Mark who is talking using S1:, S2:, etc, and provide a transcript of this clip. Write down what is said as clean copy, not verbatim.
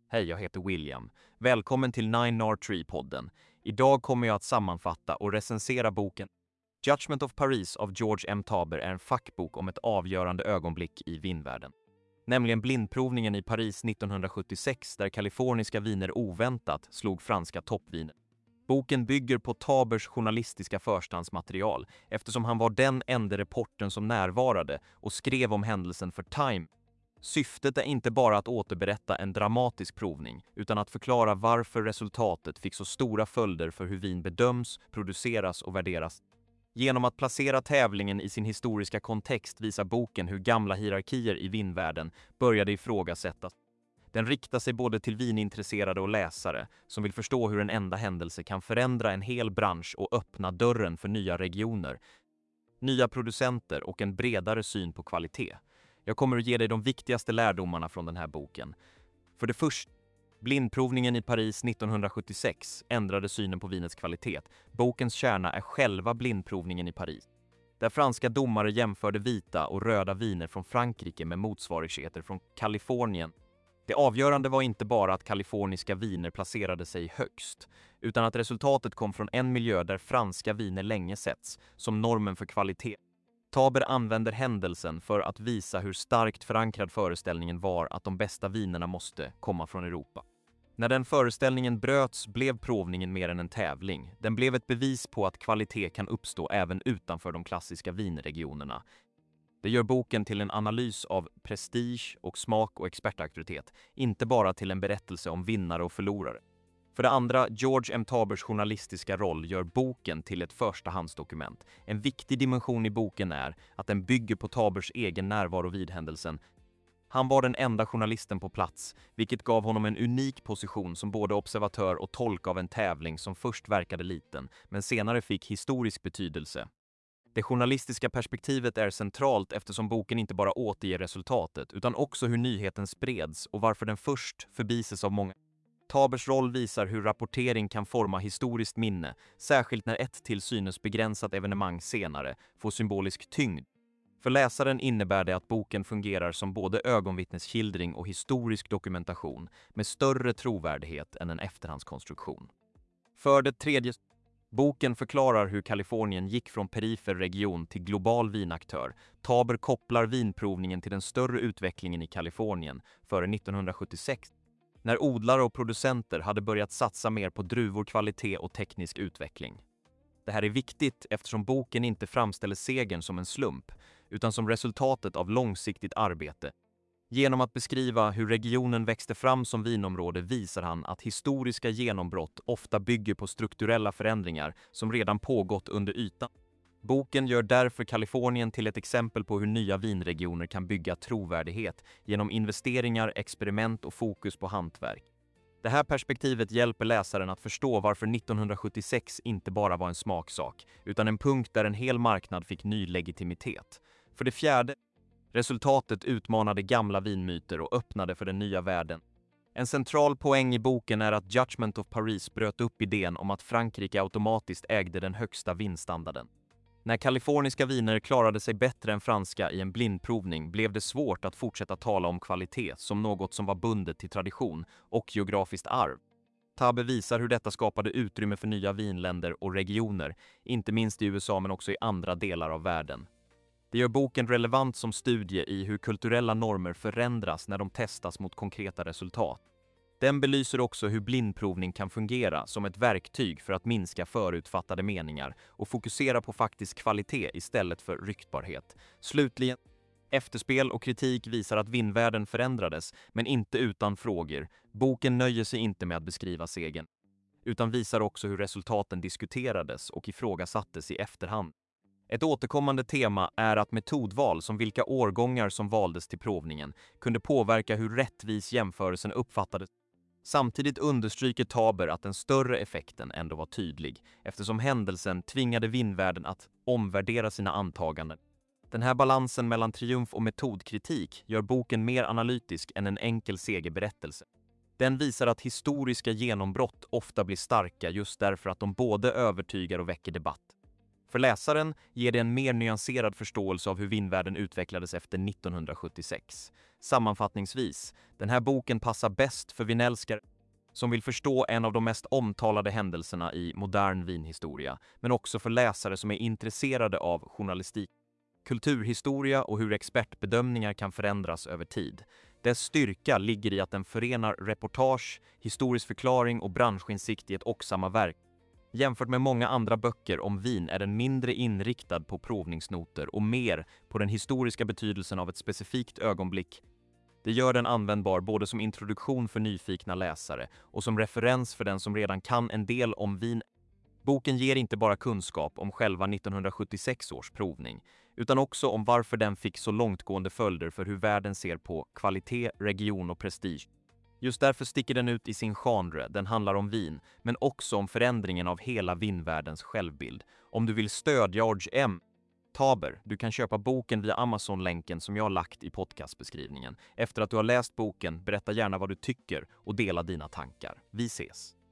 S1: Hej, jag heter William. Välkommen till 9R3-podden. Idag kommer jag att sammanfatta och recensera boken Judgment of Paris av George M. Taber är en fackbok om ett avgörande ögonblick i vinvärlden. Nämligen blindprovningen i Paris 1976 där kaliforniska viner oväntat slog franska toppviner. Boken bygger på Tabers journalistiska förstahandsmaterial eftersom han var den enda reportern som närvarade och skrev om händelsen för Time. Syftet är inte bara att återberätta en dramatisk provning utan att förklara varför resultatet fick så stora följder för hur vin bedöms, produceras och värderas. Genom att placera tävlingen i sin historiska kontext visar boken hur gamla hierarkier i vinvärlden började ifrågasättas. Den riktar sig både till vinintresserade och läsare som vill förstå hur en enda händelse kan förändra en hel bransch och öppna dörren för nya regioner, nya producenter och en bredare syn på kvalitet. Jag kommer att ge dig de viktigaste lärdomarna från den här boken. För det första, blindprovningen i Paris 1976 ändrade synen på vinets kvalitet. Bokens kärna är själva blindprovningen i Paris, där franska domare jämförde vita och röda viner från Frankrike med motsvarigheter från Kalifornien. Det avgörande var inte bara att kaliforniska viner placerade sig högst, utan att resultatet kom från en miljö där franska viner länge setts som normen för kvalitet. Taber använder händelsen för att visa hur starkt förankrad föreställningen var att de bästa vinerna måste komma från Europa. När den föreställningen bröts blev provningen mer än en tävling. Den blev ett bevis på att kvalitet kan uppstå även utanför de klassiska vinregionerna. Det gör boken till en analys av prestige och smak och expertauktoritet, inte bara till en berättelse om vinnare och förlorare. För det andra, George M. Tabers journalistiska roll gör boken till ett förstahandsdokument. En viktig dimension i boken är att den bygger på Tabers egen närvaro vid händelsen. Han var den enda journalisten på plats, vilket gav honom en unik position som både observatör och tolk av en tävling som först verkade liten, men senare fick historisk betydelse. Det journalistiska perspektivet är centralt eftersom boken inte bara återger resultatet, utan också hur nyheten spreds och varför den först förbises av många. Tabers roll visar hur rapportering kan forma historiskt minne, särskilt när ett till synes begränsat evenemang senare får symbolisk tyngd. För läsaren innebär det att boken fungerar som både ögonvittnesskildring och historisk dokumentation med större trovärdighet än en efterhandskonstruktion. För det tredje, boken förklarar hur Kalifornien gick från perifer region till global vinaktör. Taber kopplar vinprovningen till den större utvecklingen i Kalifornien före 1976. När odlare och producenter hade börjat satsa mer på druvor, kvalitet och teknisk utveckling. Det här är viktigt eftersom boken inte framställer segern som en slump, utan som resultatet av långsiktigt arbete. Genom att beskriva hur regionen växte fram som vinområde visar han att historiska genombrott ofta bygger på strukturella förändringar som redan pågått under ytan. Boken gör därför Kalifornien till ett exempel på hur nya vinregioner kan bygga trovärdighet genom investeringar, experiment och fokus på hantverk. Det här perspektivet hjälper läsaren att förstå varför 1976 inte bara var en smaksak, utan en punkt där en hel marknad fick ny legitimitet. För det fjärde, resultatet utmanade gamla vinmyter och öppnade för den nya världen. En central poäng i boken är att Judgment of Paris bröt upp idén om att Frankrike automatiskt ägde den högsta vinstandarden. När kaliforniska viner klarade sig bättre än franska i en blindprovning blev det svårt att fortsätta tala om kvalitet som något som var bundet till tradition och geografiskt arv. Taber visar hur detta skapade utrymme för nya vinländer och regioner, inte minst i USA men också i andra delar av världen. Det gör boken relevant som studie i hur kulturella normer förändras när de testas mot konkreta resultat. Den belyser också hur blindprovning kan fungera som ett verktyg för att minska förutfattade meningar och fokusera på faktisk kvalitet istället för ryktbarhet. Slutligen, efterspel och kritik visar att vinvärlden förändrades, men inte utan frågor. Boken nöjer sig inte med att beskriva segern, utan visar också hur resultaten diskuterades och ifrågasattes i efterhand. Ett återkommande tema är att metodval som vilka årgångar som valdes till provningen kunde påverka hur rättvis jämförelsen uppfattades. Samtidigt understryker Taber att den större effekten ändå var tydlig, eftersom händelsen tvingade vinvärlden att omvärdera sina antaganden. Den här balansen mellan triumf och metodkritik gör boken mer analytisk än en enkel segerberättelse. Den visar att historiska genombrott ofta blir starka just därför att de både övertygar och väcker debatt. För läsaren ger det en mer nyanserad förståelse av hur vinvärlden utvecklades efter 1976. Sammanfattningsvis, den här boken passar bäst för vinälskare som vill förstå en av de mest omtalade händelserna i modern vinhistoria, men också för läsare som är intresserade av journalistik, kulturhistoria och hur expertbedömningar kan förändras över tid. Dess styrka ligger i att den förenar reportage, historisk förklaring och branschinsikt i ett och samma verk. Jämfört med många andra böcker om vin är den mindre inriktad på provningsnoter och mer på den historiska betydelsen av ett specifikt ögonblick. Det gör den användbar både som introduktion för nyfikna läsare och som referens för den som redan kan en del om vin. Boken ger inte bara kunskap om själva 1976 års provning, utan också om varför den fick så långtgående följder för hur världen ser på kvalitet, region och prestige. Just därför sticker den ut i sin genre, den handlar om vin, men också om förändringen av hela vinvärldens självbild. Om du vill stödja George M. Taber, du kan köpa boken via Amazon-länken som jag har lagt i podcastbeskrivningen. Efter att du har läst boken, berätta gärna vad du tycker och dela dina tankar. Vi ses!